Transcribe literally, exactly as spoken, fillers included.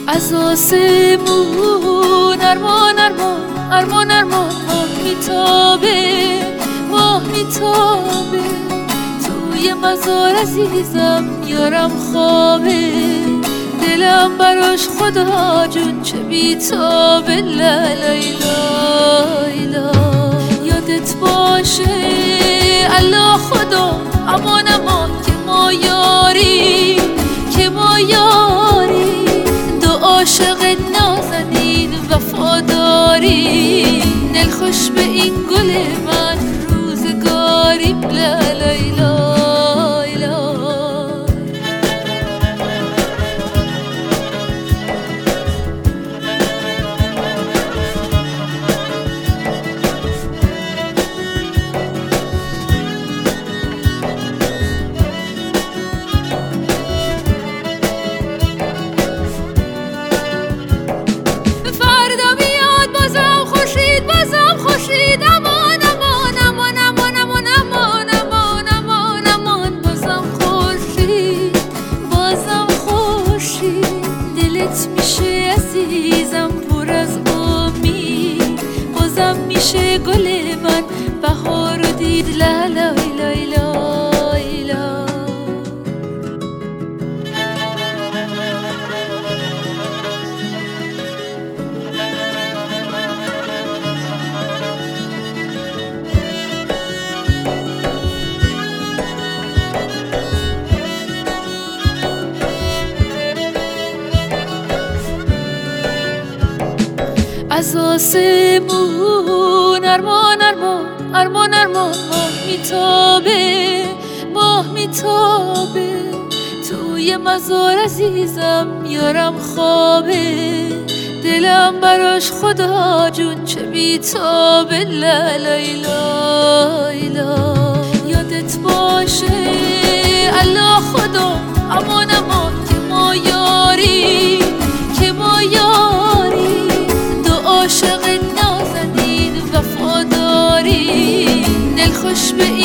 از آسمون ارمان ارمان ارمان ارمان ماه میتابه ماه میتابه توی مزار عزیزم یارم خوابه دلم براش خدا جون چه بیتابه لا لیلا لیلا یادت باشه الله خدا امان امان که ما یاری که ما یاری دو عاشق نازنین وفاداری دلخوش به این گل من روزگاریم لا لیلا میشه عزیزم پر از امید بازم میشه گل من بهار رو دید لا لا لا لا لا از آسمون ارمان ارمان ارمان ارمان ماه میتابه ماه میتابه توی مزار عزیزم یارم خوابه دلم براش خدا جون چه بیتابه لا لیلا لیلا یادت باشه الله خدا امان امان که ما یاری که ما یاری عاشق نازنین وفاداری دلخوش به